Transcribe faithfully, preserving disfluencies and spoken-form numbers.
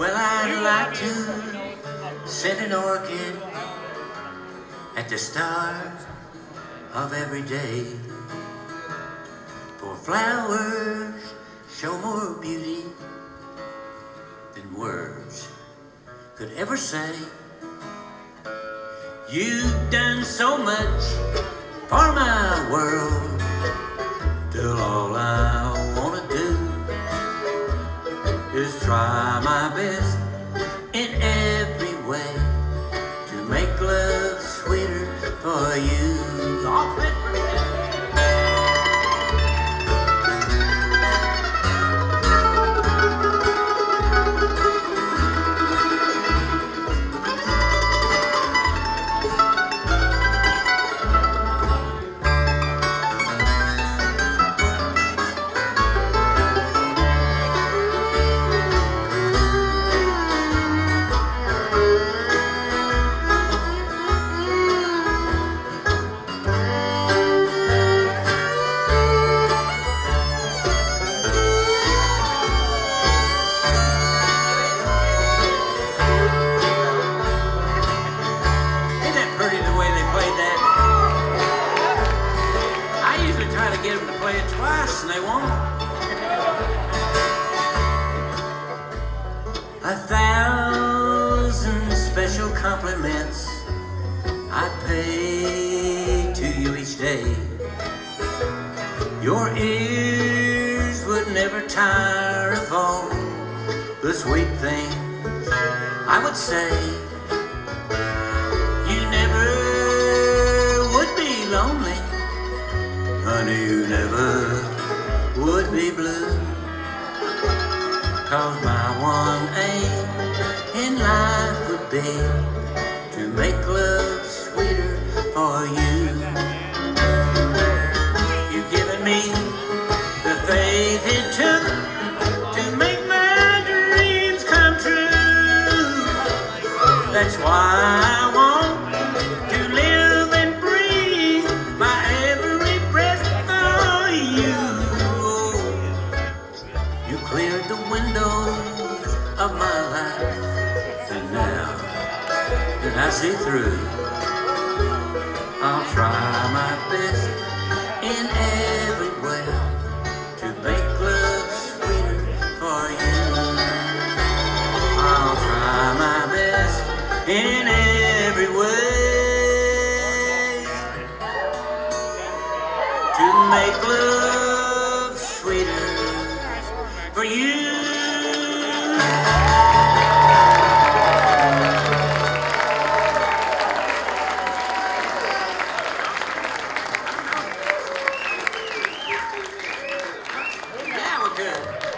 Well, I'd like to send an orchid at the start of every day, for flowers show more beauty than words could ever say. You've done so much for my world, till all I wanna do is try my best in every way to make love sweeter for you. All play for me. Try to get them to play it twice and they won't. A thousand special compliments I pay to you each day. Your ears would never tire of all the sweet things I would say. You never would be lonely, honey, you never would be blue, 'cause my one aim in life would be to make love sweeter for you. You've given me the faith it took to make my dreams come true. That's why I want to live and breathe my every breath for you. You cleared the windows of my life, and now that I see through, I'll try my best in every way to make love sweeter for you. I'll try my best in every way to make love sweeter for you.